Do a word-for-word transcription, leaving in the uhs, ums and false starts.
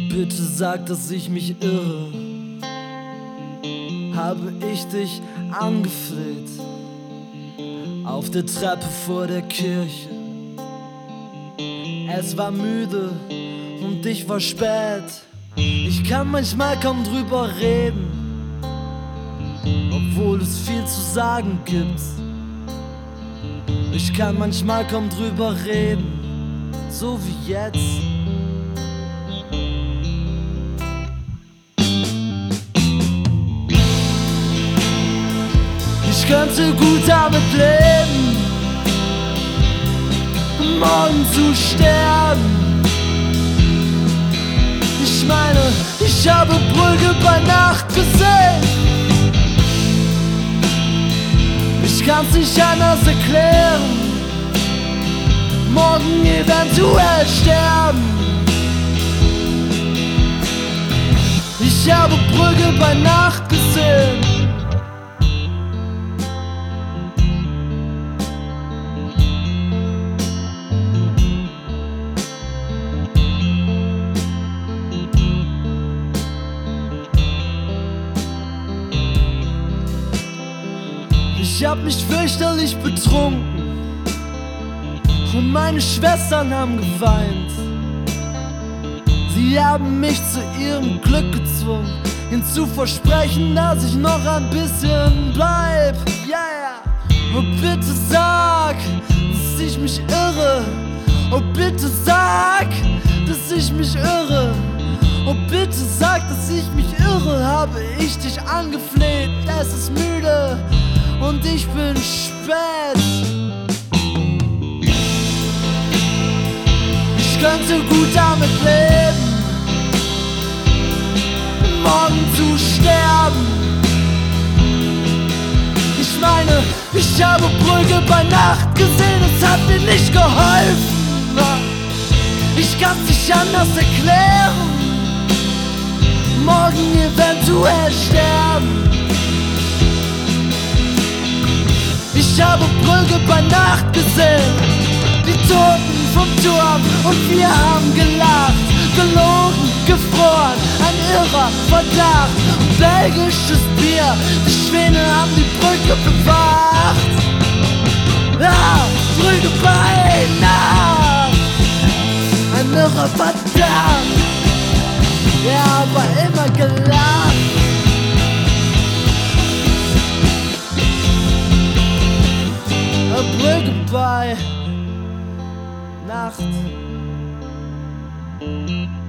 Bitte sag, dass ich mich irre. Habe ich dich angefleht auf der Treppe vor der Kirche. Es war müde und ich war spät. Ich kann manchmal kaum drüber reden, obwohl es viel zu sagen gibt. Ich kann manchmal kaum drüber reden, so wie jetzt. Ich könnte gut damit leben, morgen zu sterben. Ich meine, ich habe Brügge bei Nacht gesehen. Ich kann's nicht anders erklären, morgen eventuell sterben. Ich habe Brügge bei Nacht gesehen. Ich hab mich fürchterlich betrunken und meine Schwestern haben geweint. Sie haben mich zu ihrem Glück gezwungen, ihnen zu versprechen, dass ich noch ein bisschen bleib. Yeah! Oh bitte sag, dass ich mich irre. Oh bitte sag, dass ich mich irre. Oh bitte sag, dass ich mich irre. Habe ich dich angefleht, es ist müde und ich bin spät. Ich könnte gut damit leben, morgen zu sterben. Ich meine, ich habe Brügge bei Nacht gesehen, es hat mir nicht geholfen. Ich kann's nicht anders erklären, morgen eventuell sterben. Ich habe Brügge bei Nacht gesehen, die Toten vom Turm, und wir haben gelacht, gelogen, gefroren, ein irrer Verdacht. Belgisches Bier, die Schwäne haben die Brücke bewacht. Ja, Brügge bei Nacht, ein irrer Verdacht. Ja, aber immer gelacht. Brügge bei Nacht.